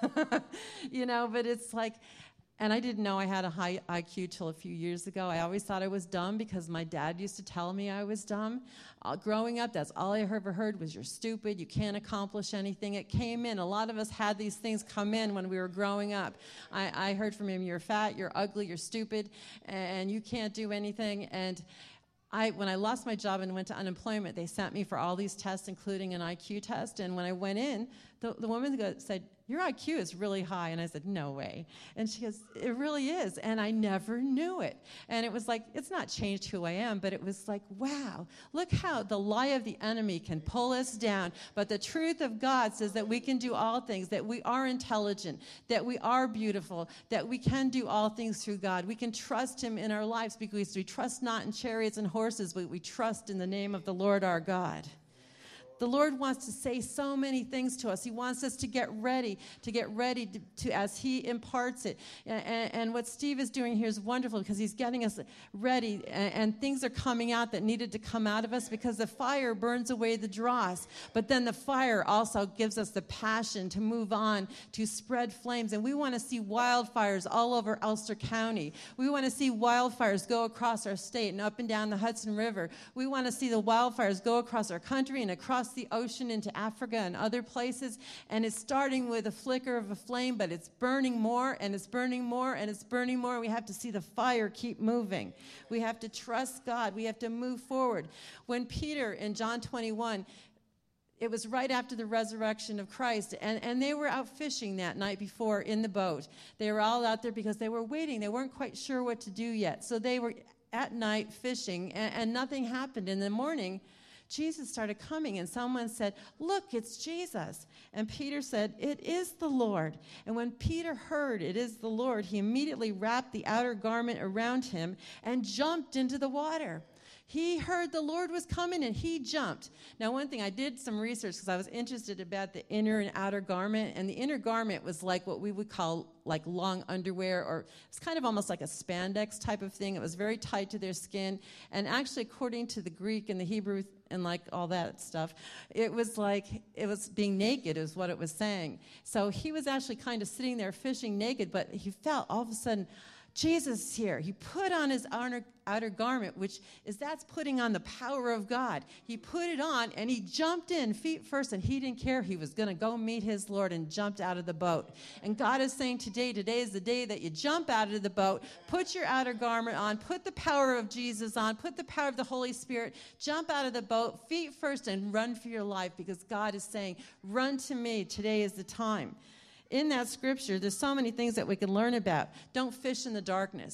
You know, but it's like, and I didn't know I had a high IQ till a few years ago. I always thought I was dumb because my dad used to tell me I was dumb. Growing up, that's all I ever heard was, you're stupid, you can't accomplish anything. It came in. A lot of us had these things come in when we were growing up. I heard from him, you're fat, you're ugly, you're stupid, and you can't do anything. And when I lost my job and went to unemployment, they sent me for all these tests, including an IQ test. And when I went in, the woman said, your IQ is really high. And I said, no way. And she goes, it really is. And I never knew it. And it was like, it's not changed who I am, but it was like, wow, look how the lie of the enemy can pull us down. But the truth of God says that we can do all things, that we are intelligent, that we are beautiful, that we can do all things through God. We can trust him in our lives, because we trust not in chariots and horses, but we trust in the name of the Lord our God. The Lord wants to say so many things to us. He wants us to get ready to as he imparts it. And what Steve is doing here is wonderful, because he's getting us ready, and things are coming out that needed to come out of us, because the fire burns away the dross. But then the fire also gives us the passion to move on, to spread flames. And we want to see wildfires all over Ulster County. We want to see wildfires go across our state and up and down the Hudson River. We want to see the wildfires go across our country and across the ocean into Africa and other places. And it's starting with a flicker of a flame, but it's burning more, and it's burning more, and it's burning more. We have to see the fire keep moving. We have to trust God. We have to move forward. When Peter in John 21, it was right after the resurrection of Christ, and they were out fishing that night before in the boat. They were all out there because they were waiting. They weren't quite sure what to do yet. So they were at night fishing, and nothing happened. In the morning, Jesus started coming, and someone said, look, it's Jesus. And Peter said, it is the Lord. And when Peter heard it is the Lord, he immediately wrapped the outer garment around him and jumped into the water. He heard the Lord was coming, and he jumped. Now, one thing, I did some research because I was interested about the inner and outer garment, and the inner garment was like what we would call like long underwear, or it's kind of almost like a spandex type of thing. It was very tight to their skin, and actually, according to the Greek and the Hebrew and like all that stuff, it was like it was being naked is what it was saying. So he was actually kind of sitting there fishing naked, but he felt all of a sudden, Jesus here. He put on his outer garment, that's putting on the power of God. He put it on, and he jumped in feet first, and he didn't care. He was going to go meet his Lord, and jumped out of the boat. And God is saying today is the day that you jump out of the boat, put your outer garment on, put the power of Jesus on, put the power of the Holy Spirit, jump out of the boat, feet first, and run for your life, because God is saying, run to me. Today is the time. In that scripture, there's so many things that we can learn about. Don't fish in the darkness.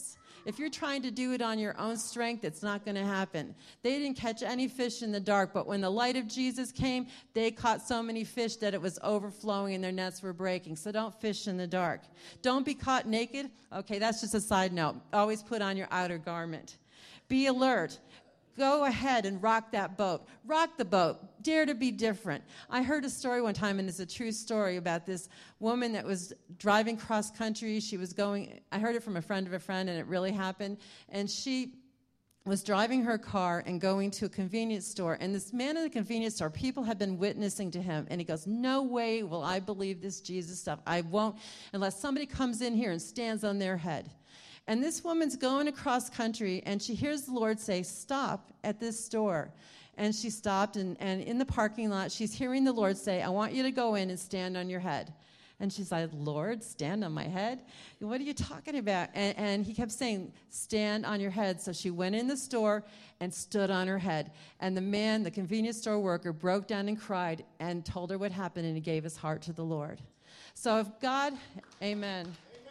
If you're trying to do it on your own strength, it's not going to happen. They didn't catch any fish in the dark, but when the light of Jesus came, they caught so many fish that it was overflowing and their nets were breaking. So don't fish in the dark. Don't be caught naked. Okay, that's just a side note. Always put on your outer garment. Be alert. Go ahead and rock that boat. Rock the boat. Dare to be different. I heard a story one time, and it's a true story, about this woman that was driving cross country. She was going, I heard it from a friend of a friend, and it really happened. And she was driving her car and going to a convenience store. And this man in the convenience store, people had been witnessing to him. And he goes, no way will I believe this Jesus stuff. I won't unless somebody comes in here and stands on their head. And this woman's going across country, and she hears the Lord say, stop at this store. And she stopped, and in the parking lot, she's hearing the Lord say, I want you to go in and stand on your head. And she's like, Lord, stand on my head? What are you talking about? And he kept saying, stand on your head. So she went in the store and stood on her head. And the man, the convenience store worker, broke down and cried and told her what happened, and he gave his heart to the Lord. So if God, amen.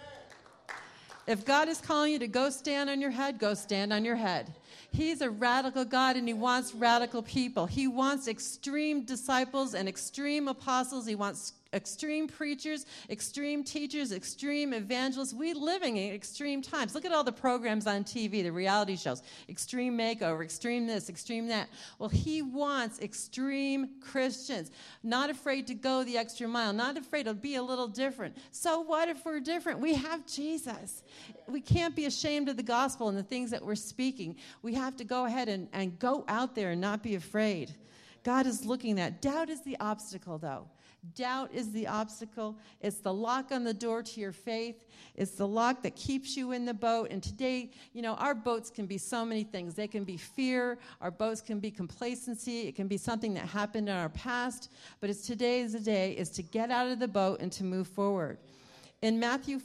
If God is calling you to go stand on your head, go stand on your head. He's a radical God, and he wants radical people. He wants extreme disciples and extreme apostles. He wants extreme preachers, extreme teachers, extreme evangelists. We're living in extreme times. Look at all the programs on TV, the reality shows. Extreme makeover, extreme this, extreme that. Well, he wants extreme Christians, not afraid to go the extra mile, not afraid to be a little different. So what if we're different? We have Jesus. We can't be ashamed of the gospel and the things that we're speaking. We have to go ahead and go out there and not be afraid. God is looking at. Doubt is the obstacle, though. Doubt is the obstacle. It's the lock on the door to your faith. It's the lock that keeps you in the boat. And today, our boats can be so many things. They can be fear. Our boats can be complacency. It can be something that happened in our past. But today's the day is to get out of the boat and to move forward. In Matthew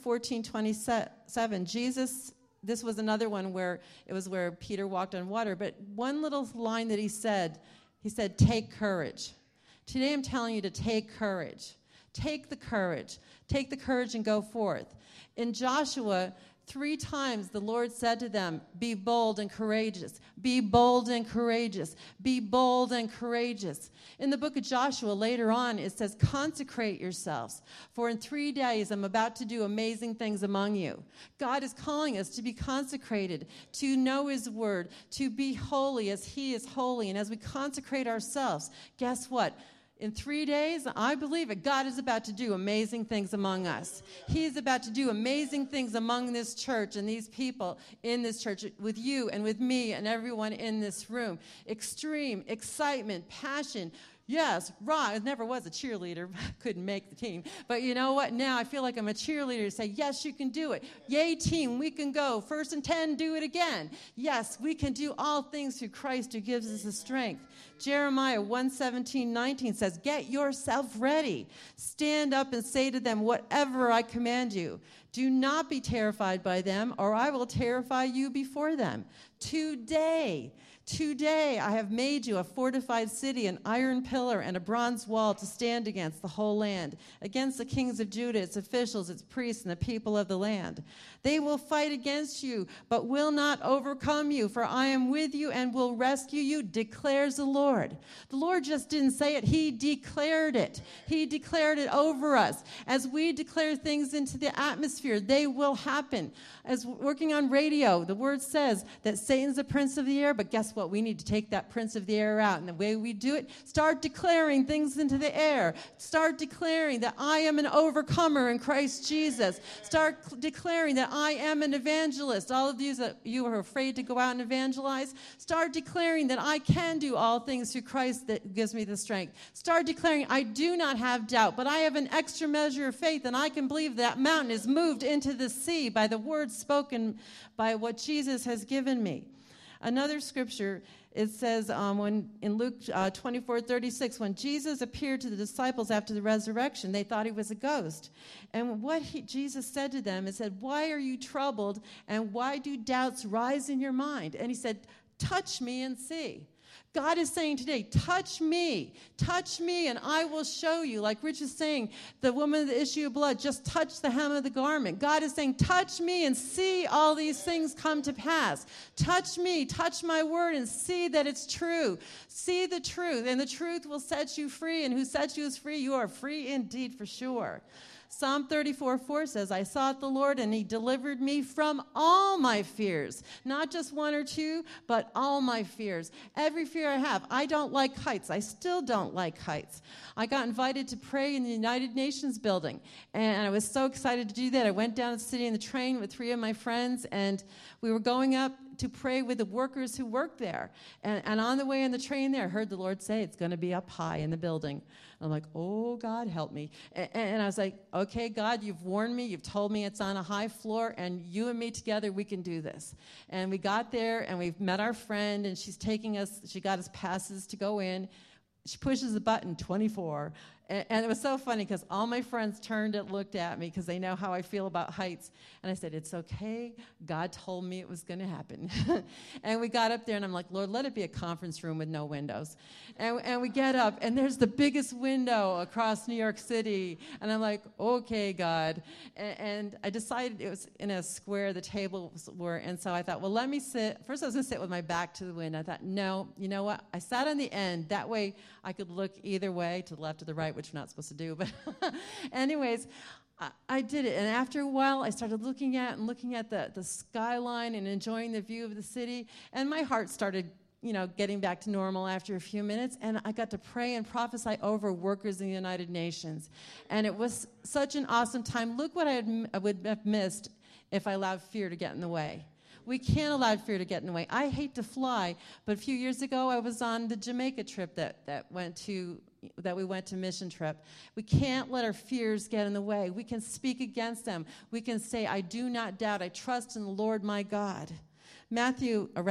14:27, Jesus, this was another one where Peter walked on water. But one little line that he said, take courage. Today I'm telling you to take courage. Take the courage. Take the courage and go forth. In Joshua, 3 times the Lord said to them, be bold and courageous. Be bold and courageous. Be bold and courageous. In the book of Joshua, later on, it says, consecrate yourselves, for in 3 days I'm about to do amazing things among you. God is calling us to be consecrated, to know his word, to be holy as he is holy. And as we consecrate ourselves, guess what? In 3 days, I believe it, God is about to do amazing things among us. He's about to do amazing things among this church and these people in this church, with you and with me and everyone in this room. Extreme excitement, passion. Yes, I never was a cheerleader. Couldn't make the team. But you know what? Now I feel like I'm a cheerleader to say, yes, you can do it. Yay, team, we can go. 1st and 10, do it again. Yes, we can do all things through Christ who gives us the strength. Jeremiah 1:17-19 says, get yourself ready. Stand up and say to them whatever I command you. Do not be terrified by them, or I will terrify you before them. Today I have made you a fortified city, an iron pillar, and a bronze wall to stand against the whole land, against the kings of Judah, its officials, its priests, and the people of the land. They will fight against you, but will not overcome you, for I am with you and will rescue you, declares the Lord. The Lord just didn't say it. He declared it. He declared it over us. As we declare things into the atmosphere, they will happen. As working on radio, the word says that Satan's the prince of the air, but guess what? We need to take that prince of the air out. And the way we do it, start declaring things into the air. Start declaring that I am an overcomer in Christ Jesus. Start declaring that I am an evangelist. All of you are afraid to go out and evangelize. Start declaring that I can do all things through Christ that gives me the strength. Start declaring I do not have doubt, but I have an extra measure of faith, and I can believe that mountain is moved into the sea by the words spoken by what Jesus has given me. Another scripture, it says in Luke 24:36, when Jesus appeared to the disciples after the resurrection, they thought he was a ghost. And what Jesus said to them, it said, why are you troubled, and why do doubts rise in your mind? And he said, touch me and see. God is saying today, touch me, and I will show you. Like Rich is saying, the woman of the issue of blood, just touch the hem of the garment. God is saying, touch me and see all these things come to pass. Touch me, touch my word, and see that it's true. See the truth, and the truth will set you free, and who sets you is free. You are free indeed for sure. Psalm 34:4 says, I sought the Lord, and he delivered me from all my fears. Not just one or two, but all my fears. Every fear I have. I don't like heights. I still don't like heights. I got invited to pray in the United Nations building, and I was so excited to do that. I went down to the city in the train with 3 of my friends, and we were going up to pray with the workers who work there. And on the way in the train there, I heard the Lord say, it's going to be up high in the building. I'm like, oh, God, help me. And I was like, okay, God, you've warned me. You've told me it's on a high floor, and you and me together, we can do this. And we got there, and we met our friend, and she's taking us. She got us passes to go in. She pushes the button, 24. And it was so funny because all my friends turned and looked at me because they know how I feel about heights. And I said, it's okay. God told me it was going to happen. And we got up there, and I'm like, Lord, let it be a conference room with no windows. And we get up, and there's the biggest window across New York City. And I'm like, okay, God. And I decided it was in a square, the tables were. And so I thought, well, let me sit. First, I was going to sit with my back to the window. I thought, no, you know what? I sat on the end. That way I could look either way, to the left or the right, which we're not supposed to do. But anyways, I did it. And after a while, I started looking at the skyline and enjoying the view of the city. And my heart started, getting back to normal after a few minutes. And I got to pray and prophesy over workers in the United Nations. And it was such an awesome time. Look what I would have missed if I allowed fear to get in the way. We can't allow fear to get in the way. I hate to fly, but a few years ago, I was on the Jamaica trip that we went to mission trip. We can't let our fears get in the way. We can speak against them. We can say, I do not doubt. I trust in the Lord my God. Mark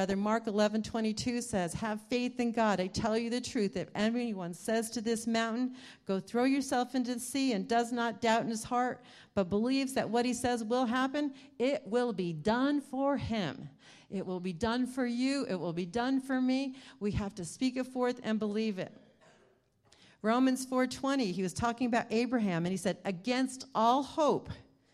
11:22 says, have faith in God. I tell you the truth. If anyone says to this mountain, go throw yourself into the sea, and does not doubt in his heart, but believes that what he says will happen, it will be done for him. It will be done for you. It will be done for me. We have to speak it forth and believe it. Romans 4:20, he was talking about Abraham, and he said, against all hope,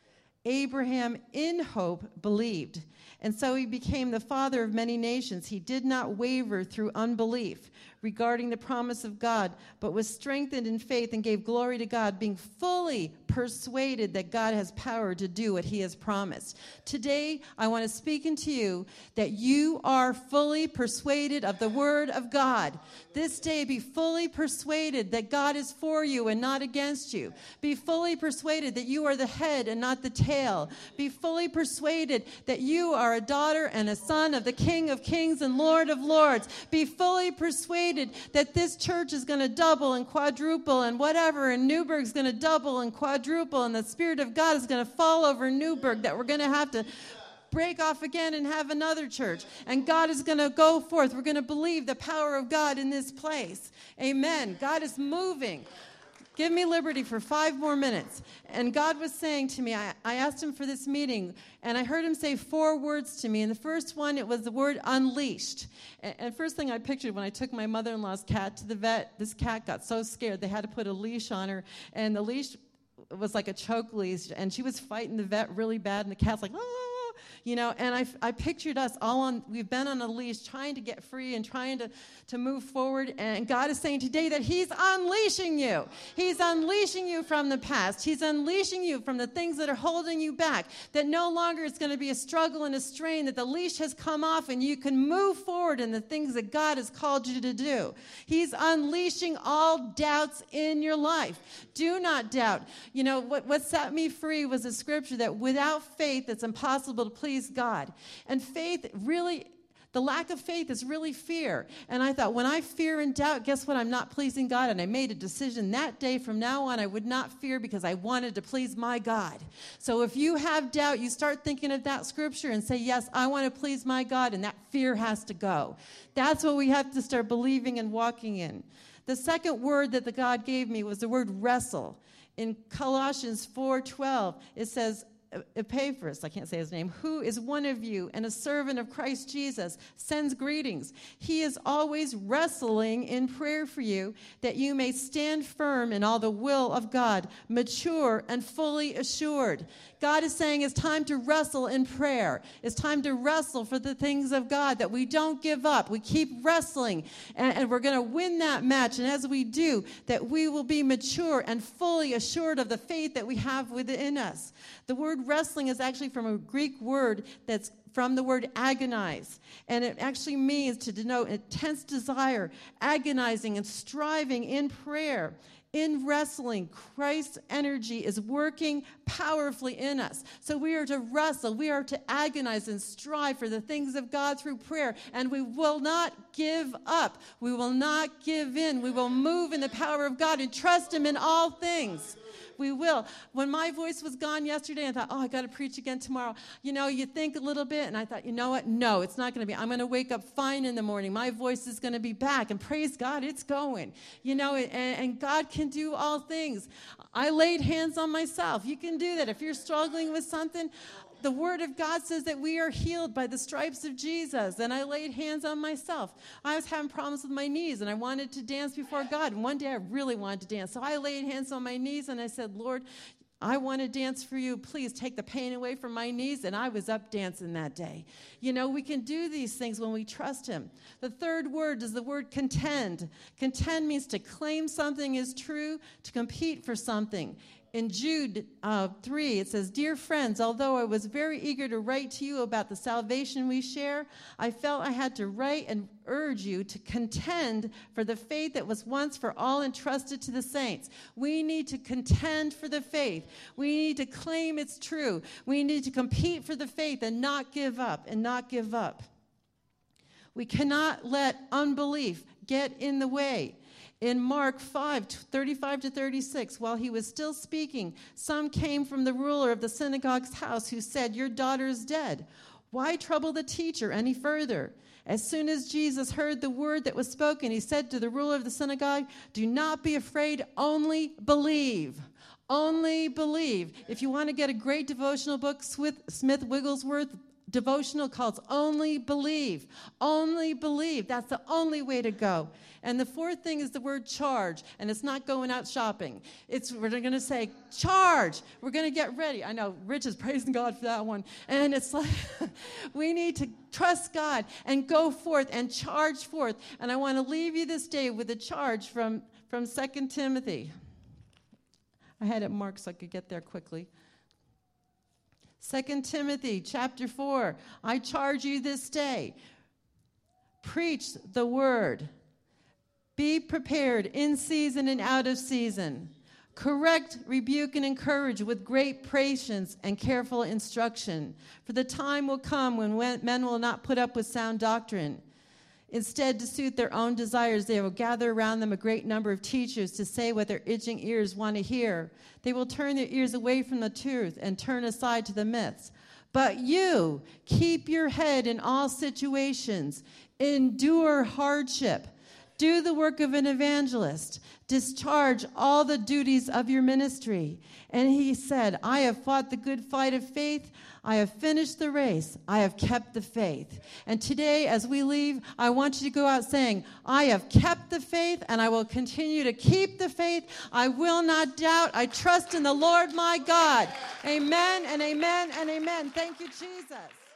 Abraham in hope believed. And so he became the father of many nations. He did not waver through unbelief regarding the promise of God, but was strengthened in faith and gave glory to God, being fully persuaded that God has power to do what he has promised. Today, I want to speak into you that you are fully persuaded of the word of God. This day, be fully persuaded that God is for you and not against you. Be fully persuaded that you are the head and not the tail. Be fully persuaded that you are a daughter and a son of the King of Kings and Lord of Lords. Be fully persuaded that this church is going to double and quadruple and whatever, and Newburgh's going to double and quadruple, and the Spirit of God is going to fall over Newburgh, that we're going to have to break off again and have another church. And God is going to go forth. We're going to believe the power of God in this place. Amen. God is moving. Give me liberty for 5 more minutes. And God was saying to me, I asked him for this meeting, and I heard him say 4 words to me. And the first one, it was the word unleashed. And first thing I pictured when I took my mother-in-law's cat to the vet, this cat got so scared they had to put a leash on her. And the leash was like a choke leash, and she was fighting the vet really bad, and the cat's like, ah. And I pictured us we've been on a leash trying to get free and trying to move forward. And God is saying today that he's unleashing you. He's unleashing you from the past. He's unleashing you from the things that are holding you back, that no longer it's going to be a struggle and a strain, that the leash has come off and you can move forward in the things that God has called you to do. He's unleashing all doubts in your life. Do not doubt. What set me free was a scripture that without faith, it's impossible to please God. And faith really, the lack of faith is really fear. And I thought, when I fear and doubt, guess what? I'm not pleasing God. And I made a decision that day, from now on, I would not fear, because I wanted to please my God. So if you have doubt, you start thinking of that scripture and say, yes, I want to please my God, and that fear has to go. That's what we have to start believing and walking in. The second word that the God gave me was the word wrestle. In Colossians 4:12, it says, Epaphras, I can't say his name, who is one of you and a servant of Christ Jesus, sends greetings. He is always wrestling in prayer for you, that you may stand firm in all the will of God, mature and fully assured. God is saying it's time to wrestle in prayer. It's time to wrestle for the things of God, that we don't give up. We keep wrestling, and we're going to win that match. And as we do, that we will be mature and fully assured of the faith that we have within us. The word wrestling is actually from a Greek word that's from the word agonize. And it actually means to denote intense desire, agonizing and striving in prayer. In wrestling, Christ's energy is working powerfully in us. So we are to wrestle, we are to agonize and strive for the things of God through prayer. And we will not give up. We will not give in. We will move in the power of God and trust Him in all things. We will. When my voice was gone yesterday, I thought, I got to preach again tomorrow. You think a little bit, and I thought, you know what? No, it's not going to be. I'm going to wake up fine in the morning. My voice is going to be back, and praise God, it's going. And God can do all things. I laid hands on myself. You can do that. If you're struggling with something, the Word of God says that we are healed by the stripes of Jesus. And I laid hands on myself. I was having problems with my knees, and I wanted to dance before God. And one day I really wanted to dance. So I laid hands on my knees, and I said, Lord, I want to dance for you. Please take the pain away from my knees. And I was up dancing that day. We can do these things when we trust Him. The third word is the word contend. Contend means to claim something is true, to compete for something. In Jude 3, it says, Dear friends, although I was very eager to write to you about the salvation we share, I felt I had to write and urge you to contend for the faith that was once for all entrusted to the saints. We need to contend for the faith. We need to claim it's true. We need to compete for the faith and not give up, We cannot let unbelief get in the way. In Mark 5:35-36, while he was still speaking, some came from the ruler of the synagogue's house who said, Your daughter is dead. Why trouble the teacher any further? As soon as Jesus heard the word that was spoken, he said to the ruler of the synagogue, Do not be afraid, only believe. Only believe. If you want to get a great devotional book, Smith Wigglesworth devotional called Only Believe. Only believe. That's the only way to go. And the fourth thing is the word charge, and it's not going out shopping. We're going to say, charge. We're going to get ready. I know Rich is praising God for that one. And it's like, we need to trust God and go forth and charge forth. And I want to leave you this day with a charge from 2 Timothy. I had it marked so I could get there quickly. 2 Timothy chapter 4, I charge you this day, preach the word. Be prepared in season and out of season. Correct, rebuke, and encourage with great patience and careful instruction. For the time will come when men will not put up with sound doctrine. Instead, to suit their own desires, they will gather around them a great number of teachers to say what their itching ears want to hear. They will turn their ears away from the truth and turn aside to the myths. But you, keep your head in all situations. Endure hardship. Do the work of an evangelist. Discharge all the duties of your ministry. And he said, I have fought the good fight of faith. I have finished the race. I have kept the faith. And today, as we leave, I want you to go out saying, I have kept the faith, and I will continue to keep the faith. I will not doubt. I trust in the Lord my God. Amen and amen and amen. Thank you, Jesus.